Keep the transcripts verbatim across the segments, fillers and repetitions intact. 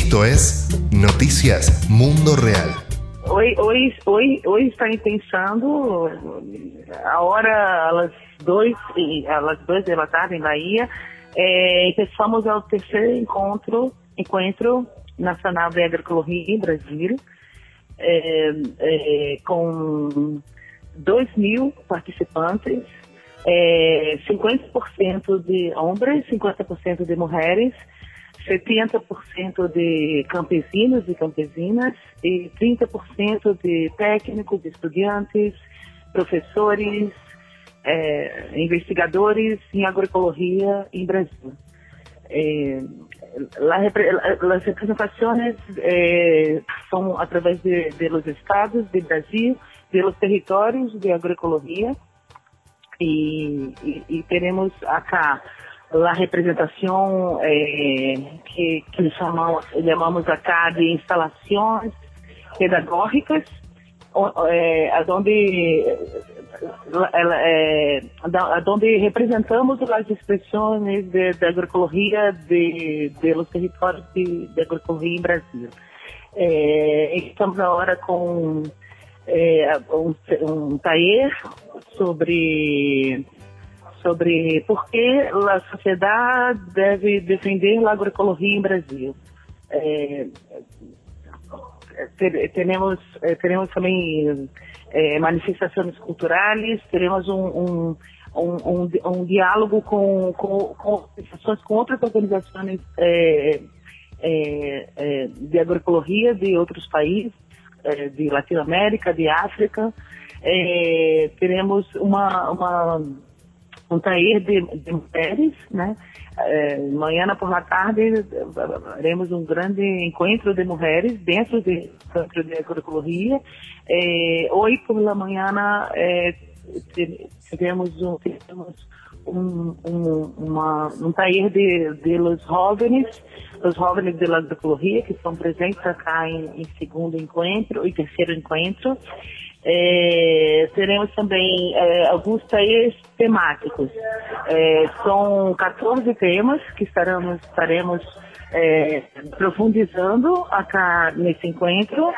Esto es Noticias Mundo Real. Hoy, hoy, hoy, hoy están pensando, agora às duas, às duas da tarde em Bahia, é, empezamos o terceiro encontro, encontro nacional de agroecologia em Brasil, é, é, com dois mil participantes, é, cinquenta por cento de homens, cinquenta por cento de mulheres, setenta por cento de campesinos e campesinas e trinta por cento de técnicos, estudantes, professores, é, investigadores em agroecologia em Brasil. É, as representações é, são através de, de los estados de Brasil, de los territórios de agroecologia e, e, e teremos acá a representação é, que, que chamamos, chamamos acá de instalações pedagógicas, é, onde, é, onde representamos as expressões de, de agroecologia de, de los territórios de, de agroecologia em Brasil. É, estamos agora com é, um, um taller sobre sobre por que a sociedade deve defender a agroecologia em Brasil. É, teremos, teremos também é, manifestações culturais, teremos um, um, um, um, um diálogo com, com, com, com outras organizações é, é, é, de agroecologia de outros países, é, de Latinoamérica, de África. É, teremos uma... uma um taller de, de mulheres, né? É, amanhã por la tarde faremos um grande encontro de mulheres dentro do centro de agroecologia. É, hoje por la manhã é, tivemos um, tivemos um, um, uma, um taller de, de los jóvenes, os jovens de la agroecologia que estão presentes acá em, em segundo encontro e terceiro encontro. É, teremos também é, alguns talleres temáticos. É, são quatorze temas que estaremos, estaremos é, profundizando acá nesse encontro.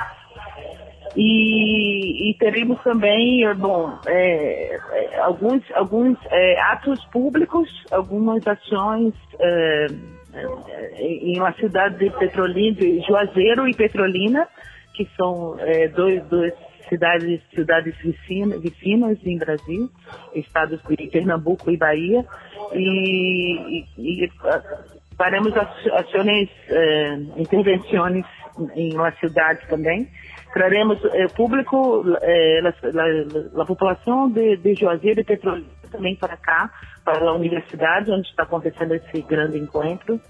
E, e teremos também, bom, é, alguns, alguns é, atos públicos, algumas ações é, em uma cidade de Petrolina, de Juazeiro e Petrolina, que são é, dois, dois cidades, cidades vicinhas, vicinhas em Brasil, estados de Pernambuco e Bahia, e, e, e faremos ações, eh, intervenções em uma cidade também. Traremos eh, público, eh, a população de, de Juazeiro e Petrolina também para cá, para a universidade, onde está acontecendo esse grande encontro.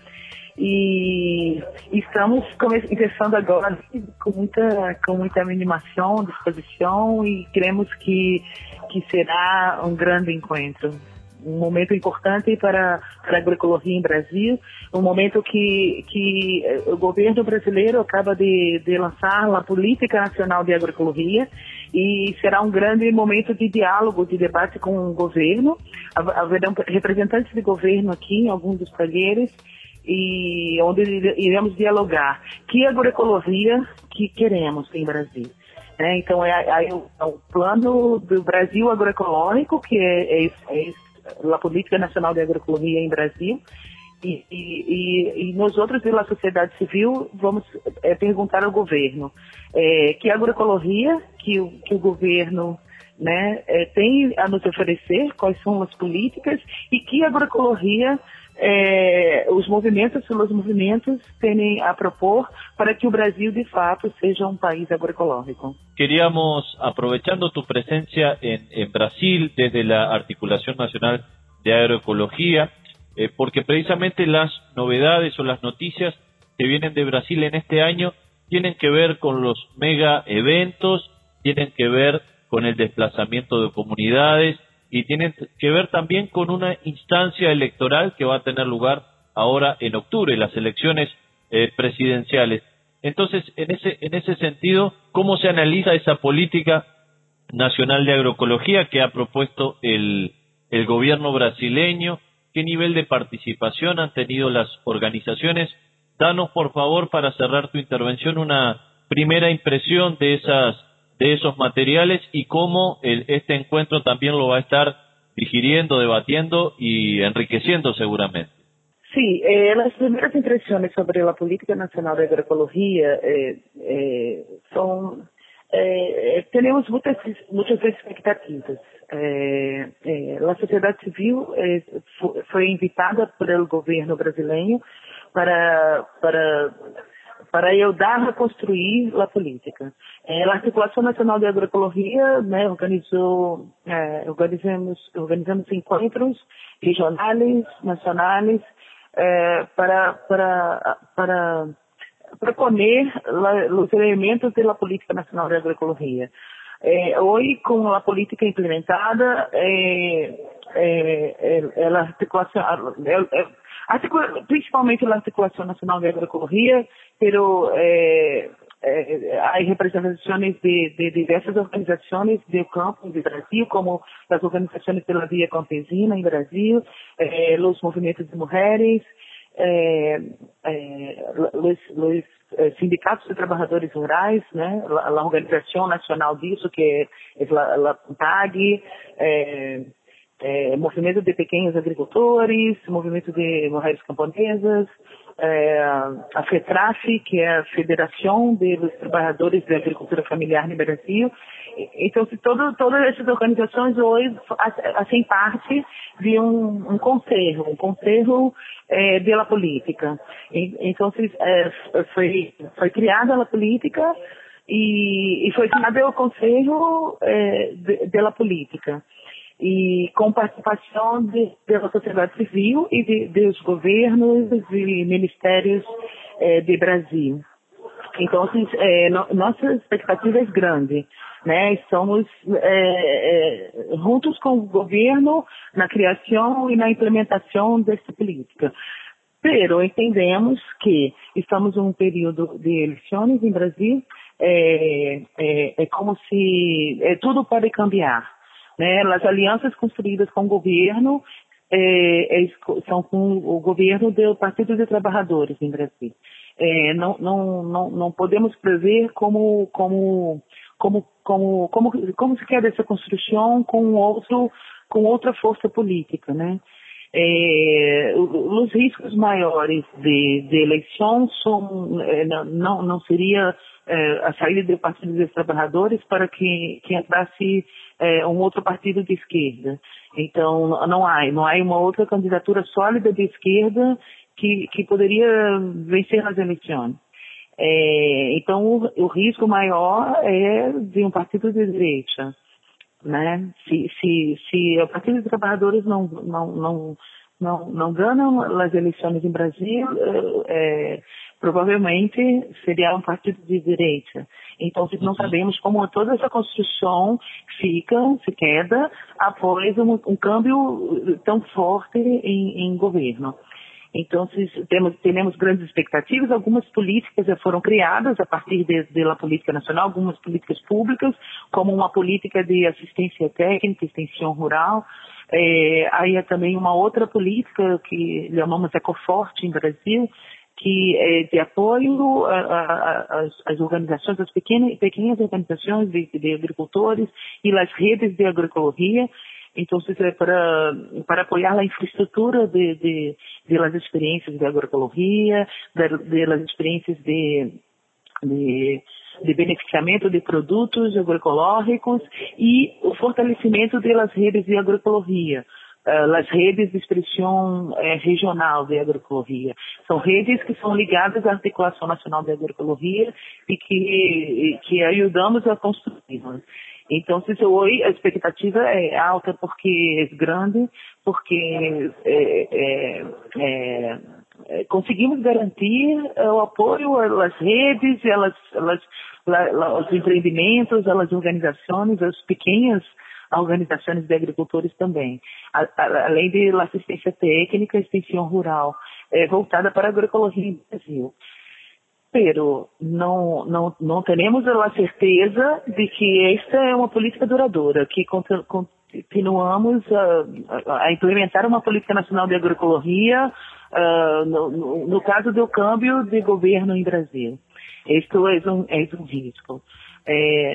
E estamos começando agora com muita, com muita animação, disposição e queremos que, que será um grande encontro. Um momento importante para, para a agroecologia em Brasil, um momento que, que o governo brasileiro acaba de, de lançar a Política Nacional de Agroecologia e será um grande momento de diálogo, de debate com o governo. Haverão representantes de governo aqui em alguns dos talheres, e onde iremos dialogar que agroecologia que queremos em Brasil. É, então, é, é, é o plano do Brasil agroecológico, que é, é, é a Política Nacional de Agroecologia em Brasil, e, e, e nós outros pela sociedade civil vamos é, perguntar ao governo é, que agroecologia que o, que o governo, né, é, tem a nos oferecer, quais são as políticas, e que agroecologia É, os movimentos, os movimentos têm a propor para que o Brasil de fato seja um país agroecológico. Queríamos, aprovechando tu presencia en, en Brasil desde la Articulación Nacional de Agroecología, eh, porque precisamente las novedades o las noticias que vienen de Brasil en este año tienen que ver con los mega eventos, tienen que ver con el desplazamiento de comunidades, y tienen que ver también con una instancia electoral que va a tener lugar ahora en octubre, las elecciones eh, presidenciales. Entonces, en ese en ese sentido, ¿cómo se analiza esa política nacional de agroecología que ha propuesto el, el gobierno brasileño? ¿Qué nivel de participación han tenido las organizaciones danos por favor, para cerrar tu intervención, una primera impresión de esas de esos materiales y cómo el, este encuentro también lo va a estar digiriendo, debatiendo y enriqueciendo seguramente. Sí, eh, las primeras impresiones sobre la Política Nacional de Agroecología eh, eh, son... Eh, tenemos muchas, muchas expectativas. Eh, eh, a sociedade civil eh, foi invitada pelo governo brasileiro para, para, para ajudar a construir a política. Eh, a Articulação Nacional de Agroecologia, né, organizou, eh, organizamos, organizamos encontros regionais, nacionais, eh, para, para, para proponer la, os elementos da Política Nacional de Agroecologia. Eh, hoje, com a política implementada, eh, eh, eh, a articulação, eh, articula, principalmente a Articulação Nacional de Agroecologia, pero eh, eh, há representações de, de diversas organizações do campo do Brasil, como as organizações pela Via Campesina em Brasil, eh, os movimentos de mulheres, Eh, eh, os, os eh, sindicatos de trabalhadores rurais, né, a, a organização nacional disso, que é, é a, a P A G, eh, eh, movimento de pequenos agricultores, movimento de mulheres camponesas, eh, a FETRAF, que é a Federação dos Trabalhadores da Agricultura Familiar no Brasil. Então, todo, todas essas organizações hoje fazem parte de um, um conselho, um conselho eh, de la política. E, então, eh, foi, foi criada a política e, e foi criado o conselho eh, de, de la política. E com participação de, da sociedade civil e de, dos governos e ministérios eh, do Brasil. Então, eh, no, nossa expectativa é grande, né? Estamos eh, eh, juntos com o governo na criação e na implementação dessa política. Pero entendemos que estamos em um período de eleições em Brasil, é, é, é como se é, tudo pode cambiar, né? As alianças construídas com o governo é, é, são com o governo do Partido dos Trabalhadores em Brasil. É, não, não, não, não podemos prever como, como, como, como, como, como se quer essa construção com, outro, com outra força política, né? É, os riscos maiores de, de eleição são, é, não, não seria é, a saída do Partido dos Trabalhadores para que, que entrasse é, um outro partido de esquerda. Então, não há, não há uma outra candidatura sólida de esquerda que, que poderia vencer nas eleições. É, então, o, o risco maior é de um partido de direita, né? Se, se, se o Partido dos Trabalhadores não, não, não, não, não ganham as eleições em Brasil, é, provavelmente seria um partido de direita. Então, não sabemos como toda essa construção fica, se queda, após um, um câmbio tão forte em, em governo. Então, temos, temos grandes expectativas, algumas políticas já foram criadas a partir de, de la política nacional, algumas políticas públicas, como uma política de assistência técnica, extensão rural. É, aí é também uma outra política que chamamos Ecoforte em Brasil, que é de apoio às organizações, às pequenas, pequenas organizações de, de agricultores e às redes de agroecologia. Então, é para, para apoiar a infraestrutura de, de, de las experiências de agroecologia, de, de las experiências de, de, de beneficiamento de produtos agroecológicos e o fortalecimento das redes de agroecologia, uh, as redes de expressão uh, regional de agroecologia. São redes que são ligadas à Articulação Nacional de Agroecologia e que, que ajudamos a construir. Então, se hoje a expectativa é alta porque é grande, porque é, é, é, é, conseguimos garantir o apoio às redes, às, às, aos empreendimentos, às organizações, às pequenas organizações de agricultores também, a, a, além de assistência técnica e extensão rural é, voltada para a agroecologia no Brasil. Pero não, não, não temos a certeza de que esta é uma política duradoura, que continuamos a, a implementar uma política nacional de agroecologia uh, no, no, no caso do câmbio de governo em Brasil. Isto é um, é um risco. É,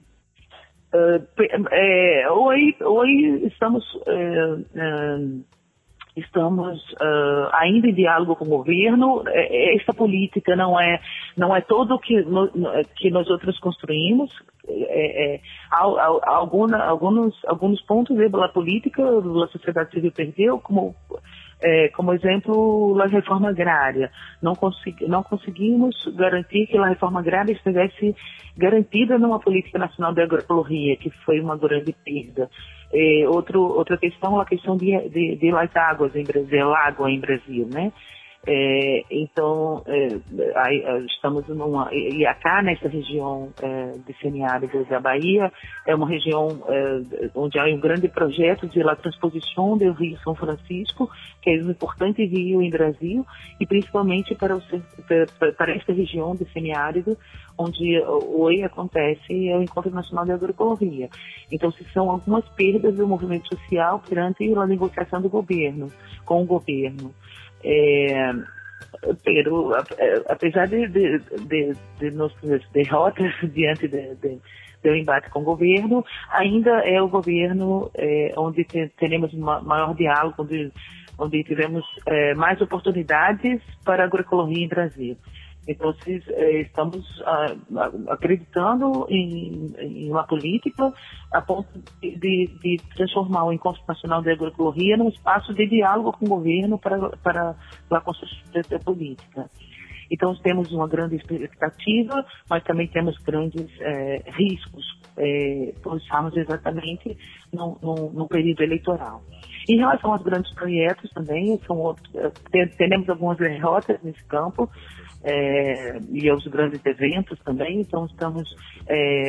uh, é, hoje, hoje estamos, uh, uh, estamos uh, ainda em diálogo com o governo. Esta política não é, não é tudo que, no, que nós outros construímos. É, é, alguma, alguns, alguns pontos da política a sociedade civil perdeu, como, é, como exemplo, a reforma agrária. Não, consegui, não conseguimos garantir que a reforma agrária estivesse garantida numa política nacional de agroecologia, que foi uma grande perda. É, outro, outra questão, a questão de, de, de las águas em Brasil, água em Brasil, né? É, então, é, aí, estamos numa, e acá nessa região é, de semiárido da Bahia, é uma região é, onde há um grande projeto de la transposição do Rio São Francisco, que é um importante rio em Brasil, e principalmente para, o, para, para esta região de semiárido, onde hoje acontece o Encontro Nacional de Agroecologia. Então, se são algumas perdas do movimento social perante a negociação do governo, com o governo. É, pero, apesar de, de, de, de nossas derrotas diante de, de, do embate com o governo, ainda é o governo é, onde te, teremos uma, maior diálogo, onde, onde tivemos é, mais oportunidades para a agroecologia em Brasil. Então, estamos acreditando em, em uma política a ponto de, de transformar o Encontro Nacional de Agroecologia num espaço de diálogo com o governo para, para a construção dessa política. Então, temos uma grande expectativa, mas também temos grandes é, riscos, é, por estarmos exatamente no, no, no período eleitoral. Em relação aos grandes projetos também, são outros, teremos algumas derrotas nesse campo, É, e aos grandes eventos também. Então estamos é,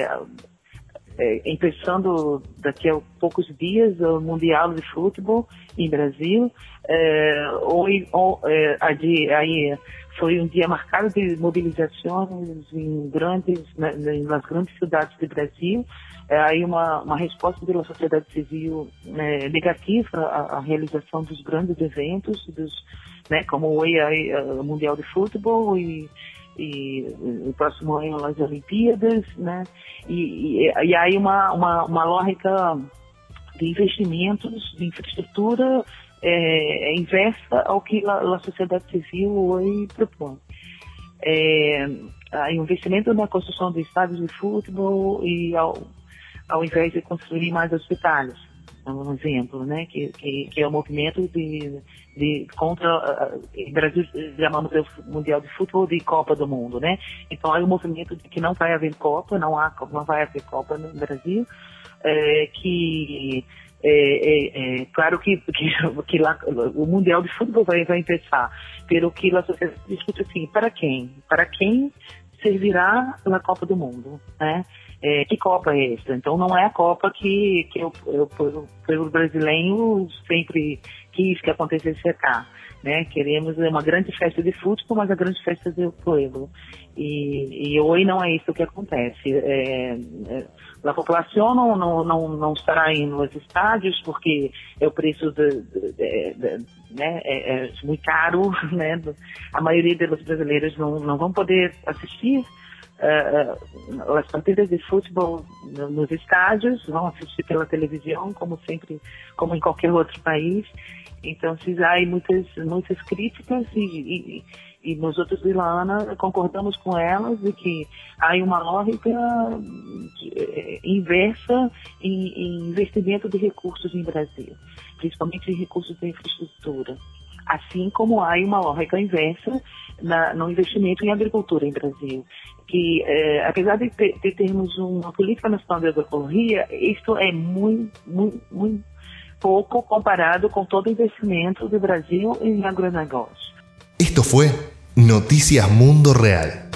é, empeçando daqui a poucos dias o Mundial de Futebol em Brasil. É, hoje, é, aí foi um dia marcado de mobilizações em grandes, nas grandes cidades do Brasil. É, aí uma, uma resposta da sociedade civil é, negativa à, à realização dos grandes eventos, dos, né, como hoje o Mundial de Futebol e, e o próximo ano as Olimpíadas, né, e, e, e aí uma, uma, uma lógica de investimentos de infraestrutura é, é inversa ao que a, a sociedade civil hoje propõe. É, o investimento na construção de estádios de futebol e ao, ao invés de construir mais hospitais, é um exemplo, né, que, que, que é o movimento de, de contra, em Brasil chamamos o Mundial de Futebol de Copa do Mundo, né, então há um movimento de que não vai haver Copa, não, há, não vai haver Copa no Brasil, é, que é, é, é claro que, que, que lá, o Mundial de Futebol vai, vai começar, pelo que a sociedade discute assim, para quem? Para quem servirá na Copa do Mundo, né? É, que Copa é essa? Então não é a Copa que, que eu, eu, eu, eu brasileiro sempre quis que acontecesse cá, né? Queremos uma grande festa de futebol, mas a grande festa do povo. E, e hoje não é isso que acontece. É, é, a população não, não, não, não estará indo nos estádios porque é o preço de, de, de, de, né, é, é muito caro, né? A maioria dos brasileiros não, não vão poder assistir Uh, as partidas de futebol nos estádios, vão assistir pela televisão, como sempre, como em qualquer outro país. Então, se há muitas, muitas críticas e, e, e nós outros de Lana concordamos com elas de que há uma lógica inversa em, em investimento de recursos em Brasil, principalmente em recursos de infraestrutura. Assim como há uma lógica inversa na, no investimento em agricultura em Brasil, que eh, apesar de, ter, de termos uma política nacional de agroecologia, isto é muito, muito, muito pouco comparado com todo o investimento do Brasil em agronegócio. Esto fue Noticias Mundo Real.